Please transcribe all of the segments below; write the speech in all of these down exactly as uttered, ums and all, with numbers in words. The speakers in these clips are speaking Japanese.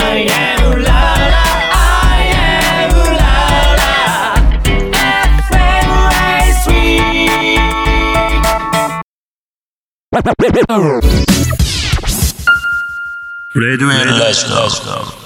I am ララ I am ララ エフエムエースリーレディオエルラジオ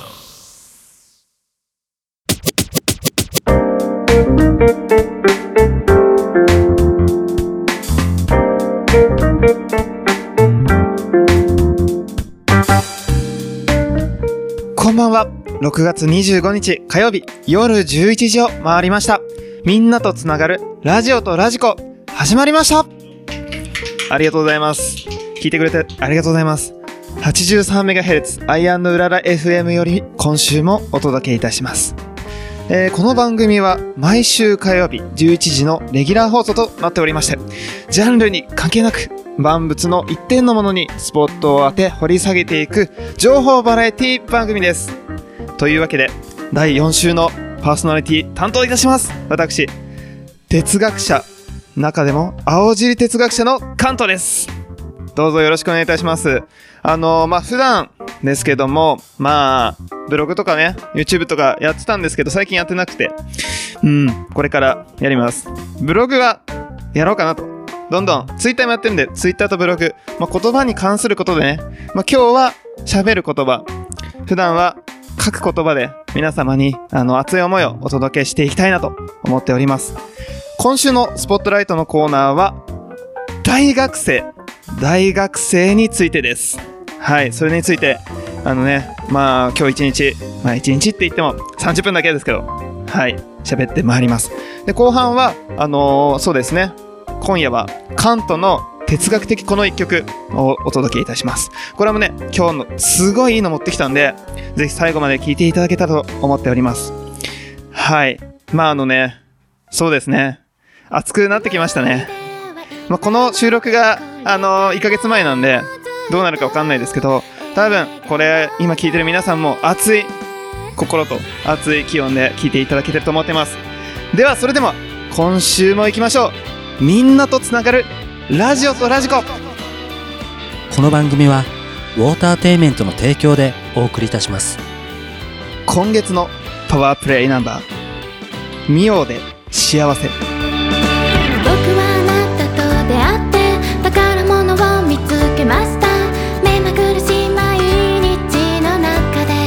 こんばんは。ろくがつにじゅうごにち火曜日夜じゅういちじを回りました。みんなとつながるラジオとラジコ始まりました。ありがとうございます。聞いてくれてありがとうございます。 はちじゅうさんメガヘルツ アイアンド うらら エフエム より今週もお届けいたします。えー、この番組は毎週火曜日じゅういちじのレギュラー放送となっておりまして、ジャンルに関係なく万物の一点のものにスポットを当て掘り下げていく情報バラエティ番組です。というわけでだいよん週のパーソナリティ担当いたします。私、哲学者、中でも青尻哲学者のカントです。どうぞよろしくお願いいたします。あのー、まあ、普段ですけども、まあ、ブログとかね、YouTube とかやってたんですけど、最近やってなくて、うん、これからやります。ブログはやろうかなと。どんどん Twitter もやってるんで、Twitter とブログ、まあ、言葉に関することでね、まあ、今日は喋る言葉、普段は書く言葉で皆様にあの熱い思いをお届けしていきたいなと思っております。今週のスポットライトのコーナーは大学生大学生についてです。はい、それについてあのね、まあ今日一日、まあ一日って言ってもさんじゅっぷんだけですけど、はい喋ってまいります。で後半はあのー、そうですね、今夜はカントの哲学的この一曲をお届けいたします。これもね、今日のすごいいいの持ってきたんで、ぜひ最後まで聴いていただけたらと思っております。はい。まああのね、そうですね、熱くなってきましたね。まあ、この収録があのー、いっかげつまえなんでどうなるか分かんないですけど、多分これ今聴いてる皆さんも熱い心と熱い気温で聴いていただけてると思ってます。ではそれでも今週も行きましょう。みんなとつながるラジオとラジコ。 この番組はウォーターテイメントの提供でお送りいたします。 今月のパワープレイナンバー、ミオで幸せ。 僕はあなたと出会って宝物を見つけました。目まぐるしい毎日の中で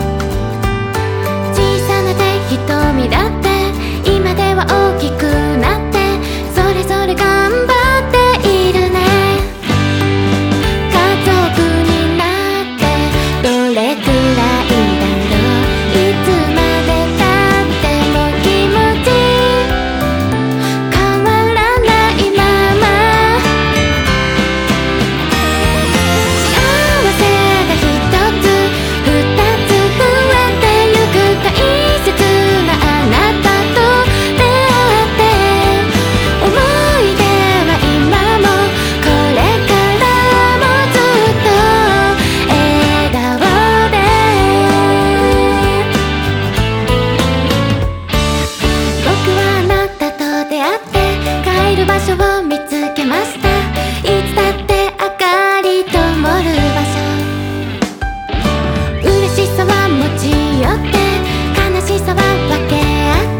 小さな手瞳だって今では大きくなって、それぞれ頑張っているね。家族になってどれくらいだろう、いつまで経っても気持ち変わらないまま、幸せが一つ二つ増えてゆく、大切なあなたと出会って、思い出は今もこれからもずっと笑顔で。僕はあなたと出会って帰る場所を見つけました。いつだって明かり灯る場所、嬉しさは持ち寄って悲しさは分け合って、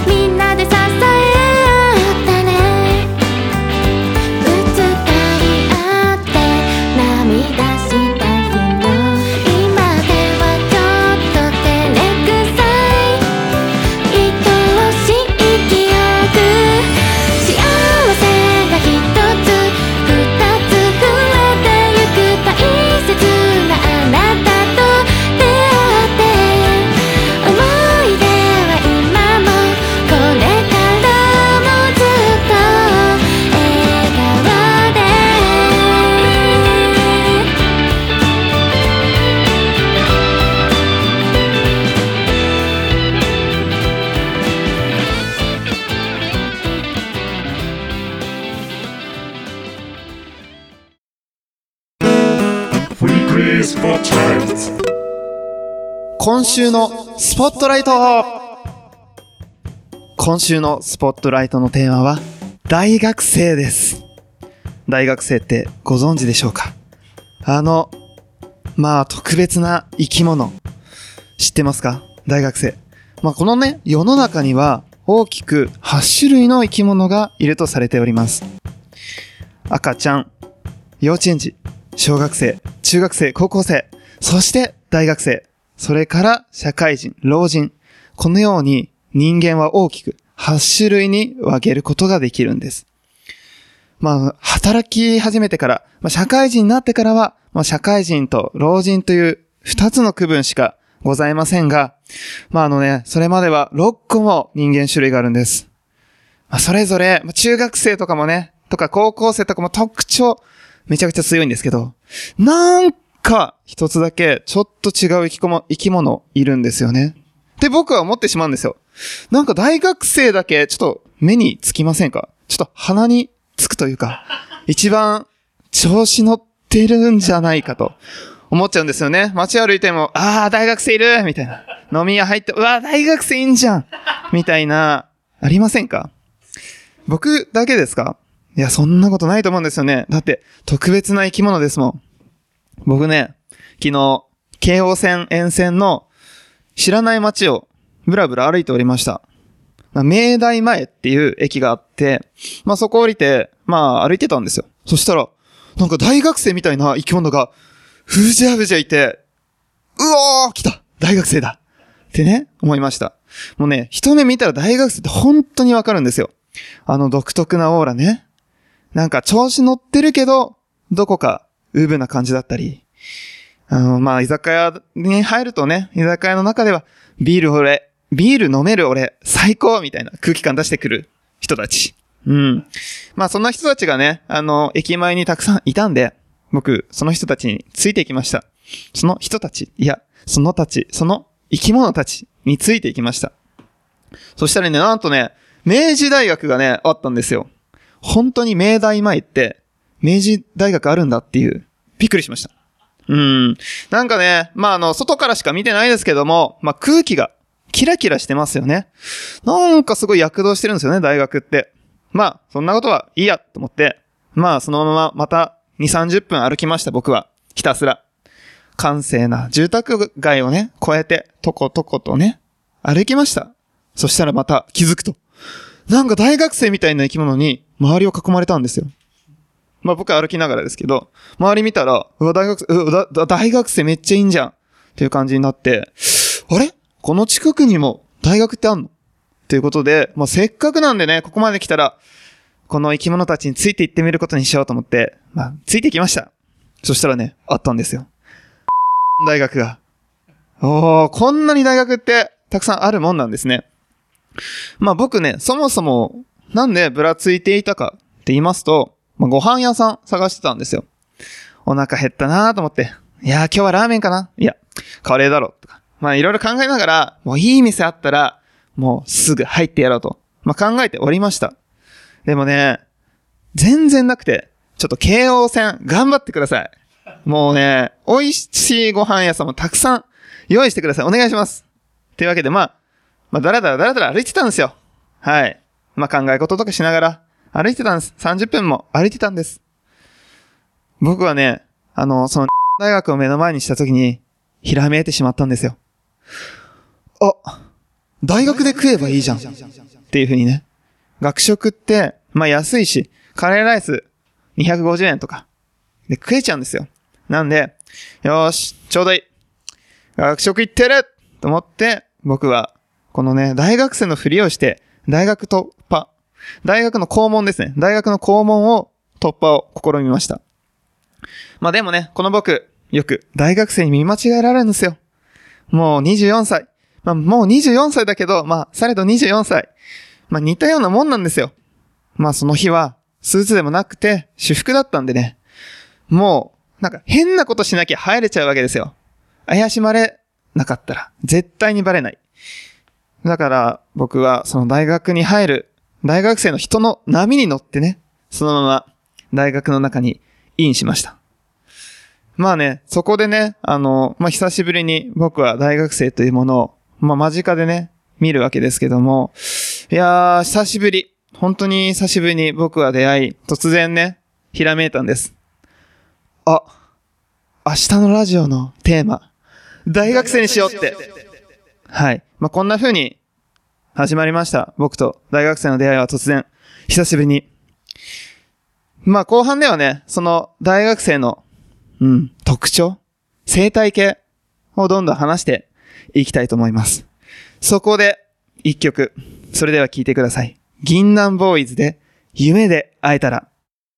みんなで支え合ったね。ぶつかり合って涙した日の今ではちょっと照れくさい愛おしい記憶、幸せが一つ二つ増えてゆく、大切なあなたと出会って、思い出は今もこれからもずっと笑顔で。 今週のスポットライト。今週のスポットライトのテーマは大学生です。大学生ってご存知でしょうか？あの、まあ特別な生き物、 知ってますか？大学生。まあ、このね、世の中には大きくはち種類の生き物がいるとされております。赤ちゃん、幼稚園児、小学生、中学生、高校生、そして大学生、それから社会人、老人。このように人間は大きくはち種類に分けることができるんです。まあ、働き始めてから、まあ、社会人になってからは、まあ、社会人と老人という二つの区分しかございませんが、まああのね、それまではろっこも人間種類があるんです。まあ、それぞれ、まあ、中学生とかもね、とか高校生とかも特徴めちゃくちゃ強いんですけど、なんか一つだけちょっと違う生き物、生き物いるんですよね。って僕は思ってしまうんですよ。なんか大学生だけちょっと目につきませんか？ちょっと鼻につくというか、一番調子乗ってるんじゃないかと思っちゃうんですよね。街歩いても、ああ、大学生いるみたいな。飲み屋入って、うわ、大学生いんじゃんみたいな、ありませんか？僕だけですか？いや、そんなことないと思うんですよね。だって、特別な生き物ですもん。僕ね、昨日、京王線沿線の知らない街をブラブラ歩いておりました。明大前っていう駅があって、まあそこ降りて、まあ歩いてたんですよ。そしたら、なんか大学生みたいな生き物が、ふじゃふじゃいて、うおー来た大学生だってね、思いました。もうね、一目見たら大学生って本当にわかるんですよ。あの独特なオーラね。なんか調子乗ってるけど、どこかウーブな感じだったり、あの、まあ居酒屋に入るとね、居酒屋の中では、ビール俺、ビール飲める俺、最高みたいな空気感出してくる人たち。うん。まあそんな人たちがね、あの、駅前にたくさんいたんで、僕、その人たちについていきました。その人たち、いや、そのたち、その生き物たちについていきました。そしたらね、なんとね、明治大学がね、あったんですよ。本当に明大前って、明治大学あるんだっていう、びっくりしました。うん。なんかね、まああの、外からしか見てないですけども、まあ空気がキラキラしてますよね。なんかすごい躍動してるんですよね、大学って。まあ、そんなことはいいや、と思って、まあそのまままた、に、さんじゅっぷん歩きました、僕は。ひたすら。閑静な住宅街をね、越えて、とことことね、歩きました。そしたらまた気づくと。なんか大学生みたいな生き物に周りを囲まれたんですよ。まあ僕は歩きながらですけど、周り見たら、うわ、大学生、うわ、だ大学生めっちゃいいんじゃんっていう感じになって、あれ？この近くにも大学ってあんの？っていうことで、まあせっかくなんでね、ここまで来たら、この生き物たちについて行ってみることにしようと思って、まあ、ついて行きました。そしたらね、あったんですよ。大学が。おー、こんなに大学ってたくさんあるもんなんですね。まあ僕ね、そもそも、なんでぶらついていたかって言いますと、まあ、ご飯屋さん探してたんですよ。お腹減ったなーと思って、いやー今日はラーメンかないや、カレーだろとか。まあいろいろ考えながら、もういい店あったら、もうすぐ入ってやろうと、まあ考えておりました。でもね、全然なくて、ちょっと京王線頑張ってください。もうね、美味しいご飯屋さんもたくさん用意してください。お願いします。というわけで、まあ、まあ、だらだらだらだら歩いてたんですよ。はい。まあ考え事とかしながら歩いてたんです。さんじゅっぷんも歩いてたんです。僕はね、あの、その大学を目の前にした時に、ひらめいてしまったんですよ。あ、大学で食えばいいじゃん。っていう風にね。学食って、まあ安いし、カレーライスにひゃくごじゅうえんとかで食えちゃうんですよ。なんで、よーし、ちょうどいい。学食行ってると思って、僕は、このね、大学生のふりをして、大学突破。大学の校門ですね。大学の校門を突破を試みました。まあでもね、この僕、よく大学生に見間違えられるんですよ。もうにじゅうよんさい。まあもうにじゅうよんさいだけど、まあされどにじゅうよんさい。まあ似たようなもんなんですよ。まあその日はスーツでもなくて私服だったんでね。もうなんか変なことしなきゃ入れちゃうわけですよ。怪しまれなかったら絶対にバレない。だから僕はその大学に入る大学生の人の波に乗ってね、そのまま大学の中にインしました。まあね、そこでね、あの、まあ久しぶりに僕は大学生というものをまあ間近でね、見るわけですけども、いやー、久しぶり。本当に久しぶりに僕は出会い、突然ね、ひらめいたんです。あ、明日のラジオのテーマ、大学生にしようってはい。まあ、こんな風に始まりました。僕と大学生の出会いは突然、久しぶりに。まあ、後半ではね、その大学生の、うん、特徴、生態系をどんどん話していきたいと思います。そこで、一曲。それでは聴いてください。銀杏ボーイズで、夢で会えたら。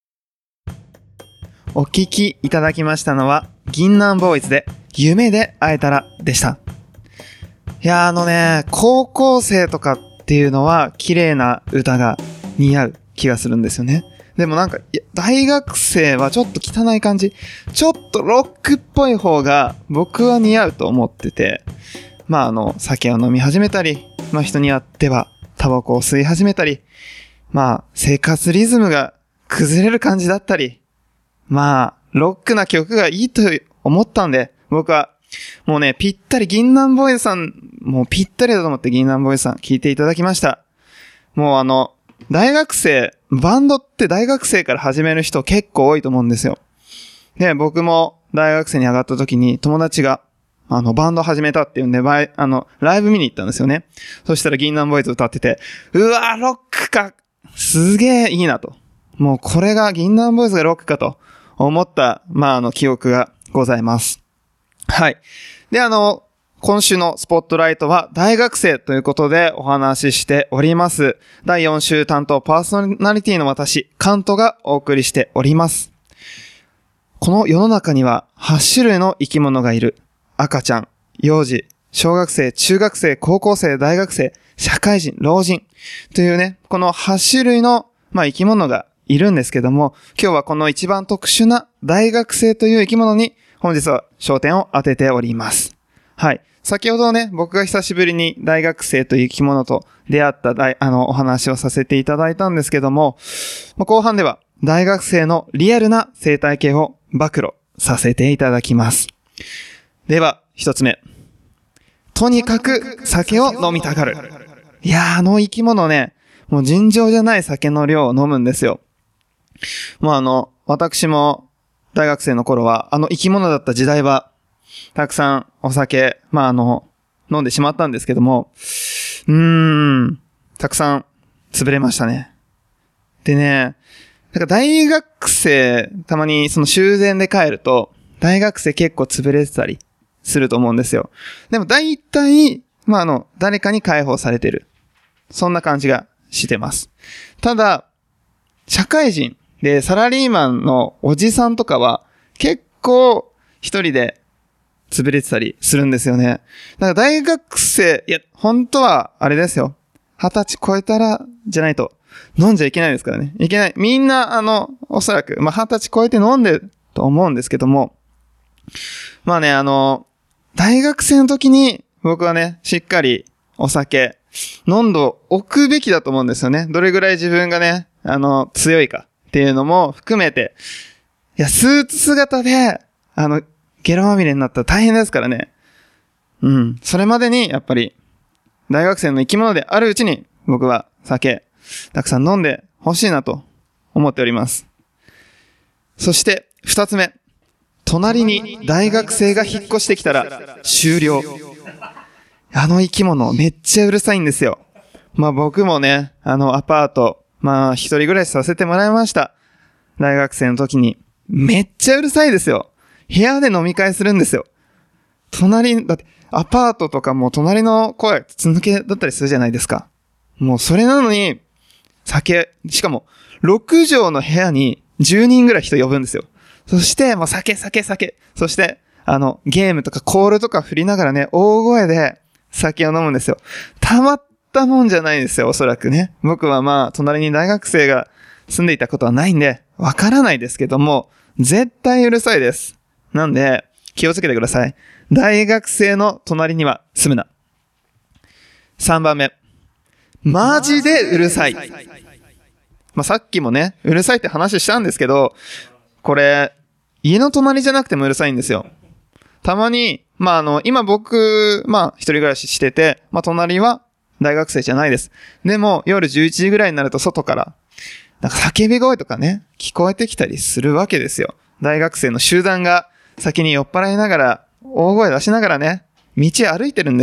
お聴きいただきましたのは、銀杏ボーイズで、夢で会えたらでした。いやーあのね、高校生とかっていうのは、綺麗な歌が似合う気がするんですよね。でもなんか、いや、大学生はちょっと汚い感じ。ちょっとロックっぽい方が僕は似合うと思ってて、まああの、酒を飲み始めたり、まあ人によってはタバコを吸い始めたり、まあ生活リズムが崩れる感じだったり、まあロックな曲がいいと思ったんで、僕はもうね、ぴったり銀杏ボーイズさん、もうぴったりだと思って銀杏ボーイズさん聴いていただきました。もうあの、大学生、バンドって大学生から始める人結構多いと思うんですよ。で、僕も大学生に上がった時に友達が、あの、バンド始めたっていうんで、バイ、あの、ライブ見に行ったんですよね。そしたら銀杏ボーイズ歌ってて、うわー、ロックか、すげーいいなと。もうこれが銀杏ボーイズがロックかと思った、まあ、あの、記憶がございます。はい。で、あの、今週のスポットライトは大学生ということでお話ししております。だいよん週担当パーソナリティの私、カントがお送りしております。この世の中にははち種類の生き物がいる。赤ちゃん、幼児、小学生、中学生、高校生、大学生、社会人、老人というね、このはち種類の、まあ、生き物がいるんですけども、今日はこの一番特殊な大学生という生き物に本日は焦点を当てております。はい。先ほどね、僕が久しぶりに大学生という生き物と出会った大あのお話をさせていただいたんですけども、後半では大学生のリアルな生態系を暴露させていただきます。では、一つ目。とにかく酒を飲みたがる。いやー、あの生き物ね、もう尋常じゃない酒の量を飲むんですよ。もうあの、私も大学生の頃は、あの生き物だった時代は、たくさんお酒、まああの、飲んでしまったんですけども、うーん、たくさん潰れましたね。でね、なんか大学生、たまにその終電で帰ると、大学生結構潰れてたりすると思うんですよ。でも大体、まああの、誰かに解放されてる。そんな感じがしてます。ただ、社会人でサラリーマンのおじさんとかは、結構一人で潰れてたりするんですよね。だから大学生、いや、本当はあれですよ。二十歳超えたら、じゃないと、飲んじゃいけないですからね。いけない。みんな、あの、おそらく、まあ、二十歳超えて飲んでると思うんですけども、まあね、あの、大学生の時に、僕はね、しっかりお酒、飲んでおくべきだと思うんですよね。どれぐらい自分がね、あの、強いかっていうのも含めて、いや、スーツ姿で、あの、ゲロまみれになったら大変ですからね。うん。それまでに、やっぱり、大学生の生き物であるうちに、僕は酒、たくさん飲んでほしいなと思っております。そして、二つ目。隣に大学生が引っ越してきたら、終了。あの生き物、めっちゃうるさいんですよ。まあ僕もね、あのアパート、まあ一人暮らしさせてもらいました。大学生の時に。めっちゃうるさいですよ。部屋で飲み会するんですよ。隣、だってアパートとかも隣の声、つ抜けだったりするじゃないですか。もうそれなのに、酒、しかもろく畳の部屋にじゅうにんぐらい人呼ぶんですよ。そして、もう酒、酒、酒。そして、あの、ゲームとかコールとか振りながらね、大声で酒を飲むんですよ。たまったもんじゃないですよ、おそらくね。僕はまあ、隣に大学生が住んでいたことはないんで、わからないですけども、絶対うるさいです。なんで、気をつけてください。大学生の隣には住むな。さんばんめ。マジでうるさい。まあ、さっきもね、うるさいって話したんですけど、これ、家の隣じゃなくてもうるさいんですよ。たまに、まあ、あの、今僕、まあ、一人暮らししてて、まあ、隣は大学生じゃないです。でも、夜じゅういちじぐらいになると外から、なんか叫び声とかね、聞こえてきたりするわけですよ。大学生の集団が先に酔っ払いながら、大声出しながらね、道歩いてるんですよ。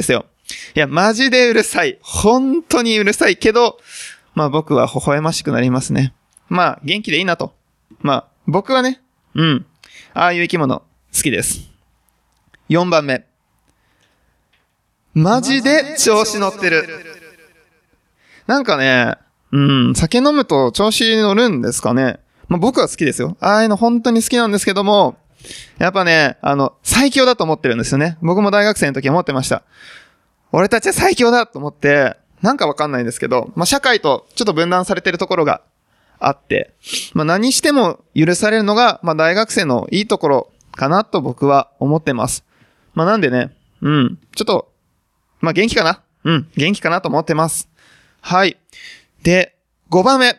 いや、マジでうるさい。本当にうるさいけど、まあ僕は微笑ましくなりますね。まあ元気でいいなと。まあ僕はね、うん。ああいう生き物好きです。よんばんめ。マジで調子乗ってる。なんかね、うん、酒飲むと調子乗るんですかね。まあ僕は好きですよ。ああいうの本当に好きなんですけども、やっぱね、あの、最強だと思ってるんですよね。僕も大学生の時思ってました。俺たちは最強だと思って、なんかわかんないんですけど、まあ社会とちょっと分断されてるところがあって、まあ何しても許されるのが、まあ大学生のいいところかなと僕は思ってます。まあなんでね、うん、ちょっと、まあ元気かなうん、元気かなと思ってます。はい。で、ごばんめ。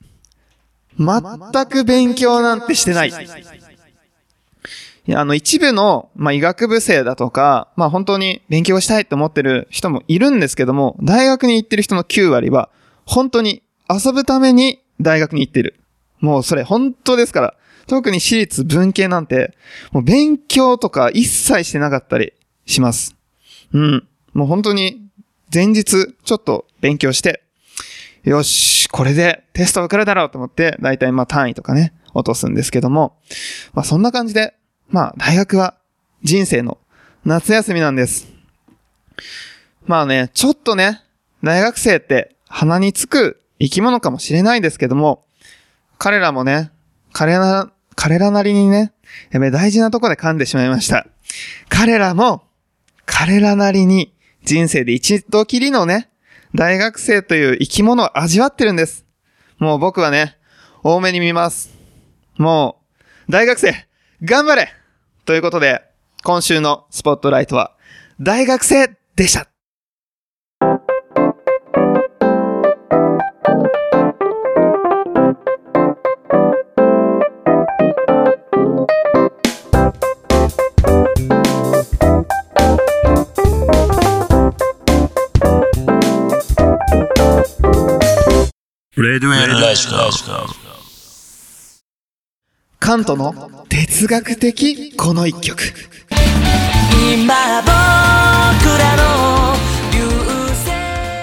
全く勉強なんてしてない。いや、あの、一部の、まあ、医学部生だとか、まあ、本当に勉強したいって思ってる人もいるんですけども、大学に行ってる人のきゅうわりは、本当に遊ぶために大学に行ってる。もうそれ本当ですから。特に私立文系なんて、もう勉強とか一切してなかったりします。うん。もう本当に前日ちょっと勉強して、よし、これでテスト受かるだろうと思って、だいたいまあ単位とかね、落とすんですけども、まあそんな感じで、まあ大学は人生の夏休みなんです。まあね、ちょっとね、大学生って鼻につく生き物かもしれないですけども、彼らもね、彼ら、彼らなりにね、やべ、大事なとこで噛んでしまいました。彼らも、彼らなりに人生で一度きりのね、大学生という生き物を味わってるんです。もう僕はね、多めに見ます。もう、大学生、頑張れということで、今週のスポットライトは、大学生でした。 レデュエルラジオ。 カントの哲学的この一曲。 今僕らの流星。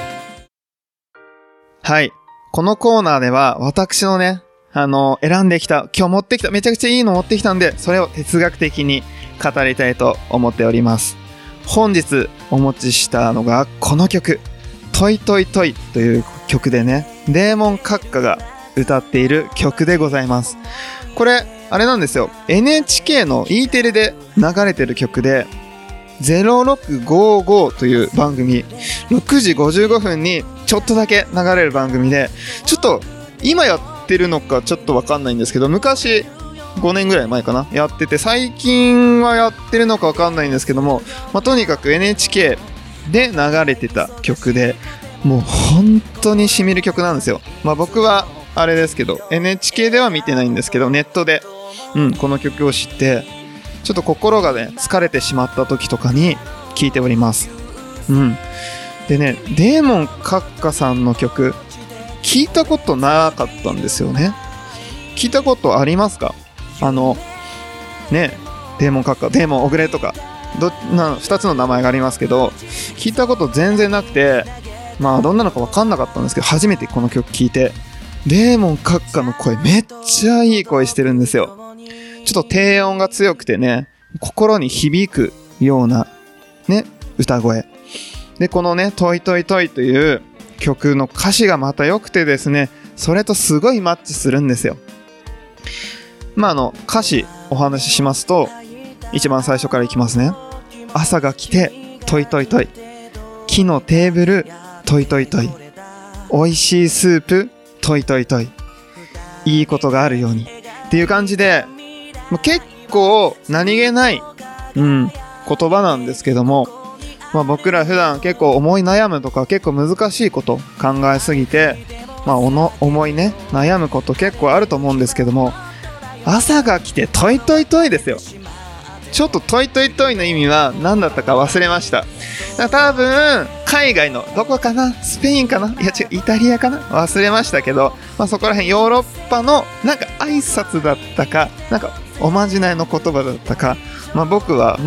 はい。このコーナーでは私のね、あの、選んできた、今日持ってきた、めちゃくちゃいいの持ってきたんで、それを哲学的に語りたいと思っております。本日お持ちしたのがこの曲、トイトイトイという曲でね、デーモン閣下が歌っている曲でございます。これ、あれなんですよ。エヌエイチケー の E テレで流れてる曲で、ゼロろくごごという番組、ろくじごじゅうごふんにちょっとだけ流れる番組で、ちょっと今やってるのかちょっとわかんないんですけど、昔ごねんぐらい前かなやってて、最近はやってるのかわかんないんですけども、まあ、とにかく エヌエイチケー で流れてた曲で、もう本当に染みる曲なんですよ。まあ僕はあれですけど エヌエイチケー では見てないんですけど、ネットで、うん、この曲を知ってちょっと心がね疲れてしまった時とかに聴いております。うん。でね、デーモン閣下さんの曲聞いたことなかったんですよね。聞いたことありますか？あのね、デーモン閣下、デーモンオグレとかどなふたつの名前がありますけど、聞いたこと全然なくて、まあどんなのか分かんなかったんですけど、初めてこの曲聴いて、デーモン閣下の声めっちゃいい声してるんですよ。ちょっと低音が強くてね、心に響くようなね歌声で、このねトイトイトイという曲の歌詞がまた良くてですね、それとすごいマッチするんですよ。まああの歌詞お話ししますと、一番最初からいきますね。朝が来てトイトイトイ、木のテーブルトイトイトイ、美味しいスープトイトイトイ、いいことがあるようにっていう感じで、もう結構何気ない、うん、言葉なんですけども、まあ、僕ら普段結構思い悩むとか結構難しいこと考えすぎて、まあ、おの思いね悩むこと結構あると思うんですけども、朝が来てトイトイトイですよ。ちょっとトイトイトイの意味は何だったか忘れました。多分海外のどこかな、スペインかな、いや違うイタリアかな、忘れましたけど、まあ、そこら辺ヨーロッパのなんか挨拶だったか、なんかおまじないの言葉だったか、まあ、僕はまあ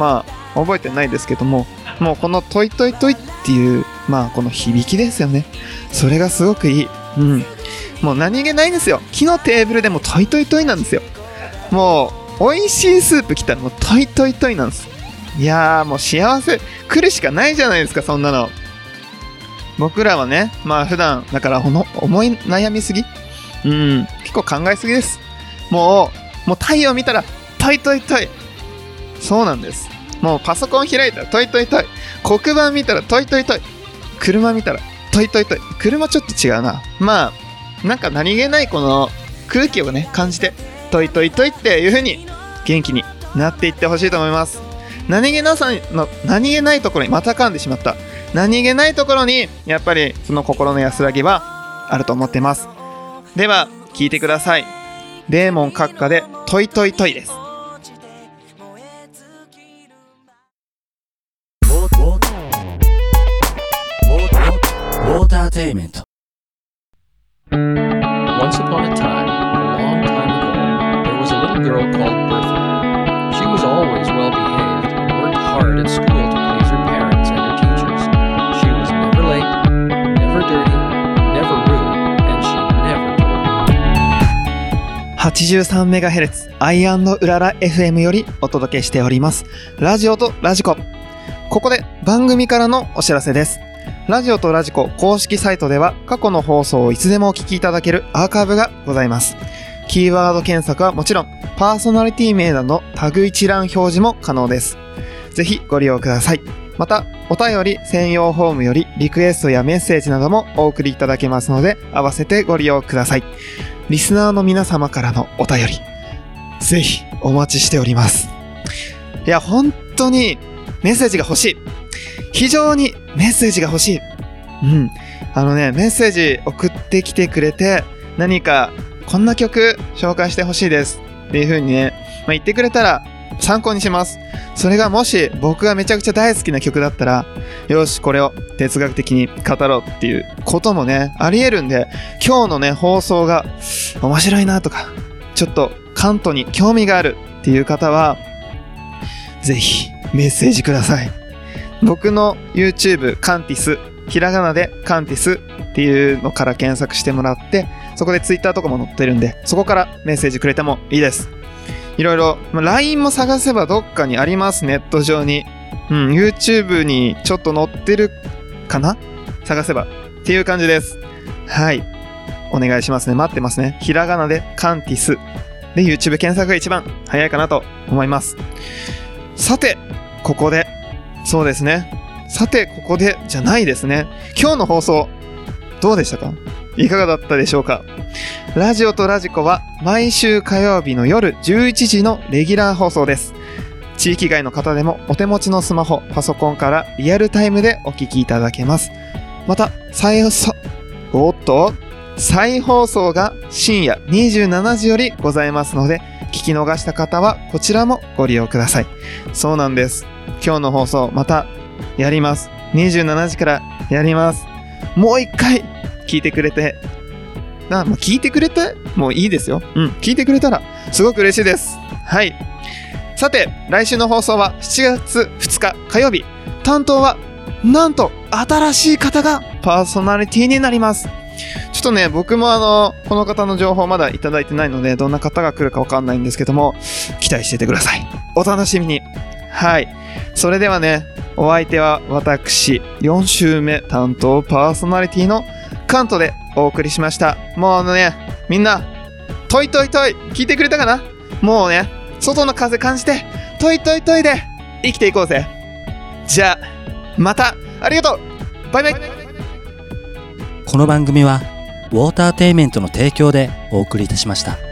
覚えてないですけども、もうこのトイトイトイっていう、まあこの響きですよね。それがすごくいい。うん。もう何気ないんですよ。木のテーブルでもトイトイトイなんですよ。もう、美味しいスープ来たらもうトイトイトイなんです。いやーもう幸せ、来るしかないじゃないですか、そんなの。僕らはね、まあ普段、だからほの思い悩みすぎうん、結構考えすぎです。もう、もう太陽見たら、トイトイトイ。そうなんです。もうパソコン開いたらトイトイトイ。黒板見たらトイトイトイ。車見たらトイトイトイ。車ちょっと違うな。まあ、なんか何気ないこの空気をね、感じて、トイトイトイっていう風に元気になっていってほしいと思います。何気なさの、何気ないところに、また噛んでしまった。何気ないところに、やっぱりその心の安らぎはあると思ってます。では、聞いてください。デーモン閣下でトイトイトイです。 ウォーターテイメント。 Once upon a time, a long time ago, there was a little girl called Bertha. She was always well behaved and worked hard at school to please her parents and her teachers. She was never late, never dirty, never rude, and she never told. はちじゅうさんメガヘルツ アイアンド うらら エフエム よりお届けしておりますラジオとラジコ。ここで番組からのお知らせです。ラジオとラジコ公式サイトでは過去の放送をいつでもお聞きいただけるアーカイブがございます。キーワード検索はもちろんパーソナリティ名などのタグ一覧表示も可能です。ぜひご利用ください。またお便り専用フォームよりリクエストやメッセージなどもお送りいただけますので合わせてご利用ください。リスナーの皆様からのお便りぜひお待ちしております。いや本当にメッセージが欲しい。非常にメッセージが欲しい。うん。あのね、メッセージ送ってきてくれて、何かこんな曲紹介してほしいですっていう風にね、まあ、言ってくれたら参考にします。それがもし僕がめちゃくちゃ大好きな曲だったら、よし、これを哲学的に語ろうっていうこともね、あり得るんで、今日のね、放送が面白いなとか、ちょっとカントに興味があるっていう方は、ぜひメッセージください。僕の YouTube カンティス、ひらがなでカンティスっていうのから検索してもらって、そこで Twitter とかも載ってるんで、そこからメッセージくれてもいいです。いろいろ、まあ、ライン も探せばどっかにあります、ネット上に。うん、YouTube にちょっと載ってるかな？探せばっていう感じです。はい。お願いしますね。待ってますね。ひらがなでカンティスで YouTube 検索が一番早いかなと思います。さて、ここでそうですね。さて、ここでじゃないですね。今日の放送、どうでしたか？いかがだったでしょうか？ラジオとラジコは毎週火曜日の夜じゅういちじのレギュラー放送です。地域外の方でもお手持ちのスマホ、パソコンからリアルタイムでお聞きいただけます。また、再放送、おっと、再放送が深夜にじゅうしちじよりございますので、聞き逃した方はこちらもご利用ください。そうなんです。今日の放送またやります。にじゅうしちじからやります。もう一回聞いてくれて、あ、もう聞いてくれてもういいですよ。うん、聞いてくれたらすごく嬉しいです。はい。さて、来週の放送はしちがつふつか火曜日。担当はなんと新しい方がパーソナリティになります。ちょっとね、僕もあのこの方の情報まだいただいてないので、どんな方が来るかわかんないんですけども、期待しててください。お楽しみに。はい。それではね、お相手は私よん週目担当パーソナリティのカントでお送りしました。もうあのね、みんなトイトイトイ聞いてくれたかな？もうね、外の風感じてトイトイトイで生きていこうぜ。じゃあまた、ありがとう。バイバイ。 この番組はウォーターテイメントの提供でお送りいたしました。